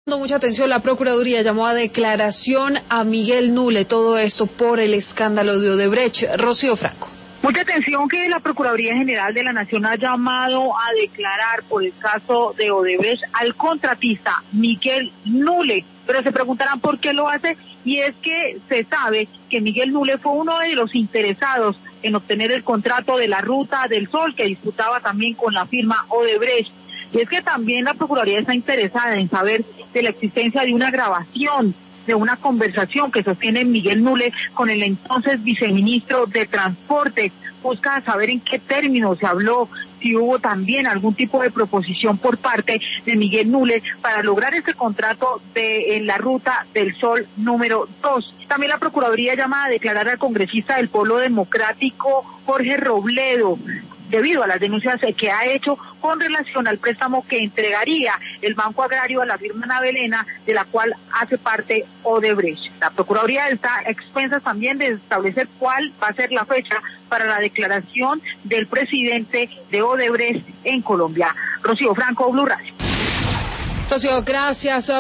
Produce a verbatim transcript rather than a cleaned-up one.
Mucha atención, la Procuraduría llamó a declaración a Miguel Nule, todo esto por el escándalo de Odebrecht. Rocío Franco. Mucha atención que la Procuraduría General de la Nación ha llamado a declarar por el caso de Odebrecht al contratista Miguel Nule, pero se preguntarán por qué lo hace, y es que se sabe que Miguel Nule fue uno de los interesados en obtener el contrato de la Ruta del Sol que disputaba también con la firma Odebrecht. Y es que también la Procuraduría está interesada en saber de la existencia de una grabación, de una conversación que sostiene Miguel Nule con el entonces viceministro de Transporte. Busca saber en qué términos se habló, si hubo también algún tipo de proposición por parte de Miguel Nule para lograr ese contrato de en la Ruta del Sol número dos. También la Procuraduría llama a declarar al congresista del Polo Democrático, Jorge Robledo, debido a las denuncias que ha hecho con relación al préstamo que entregaría el Banco Agrario a la firma Navelena, de la cual hace parte Odebrecht. La Procuraduría está a expensas también de establecer cuál va a ser la fecha para la declaración del presidente de Odebrecht en Colombia. Rocío Franco, Blue Radio. Rocío, gracias.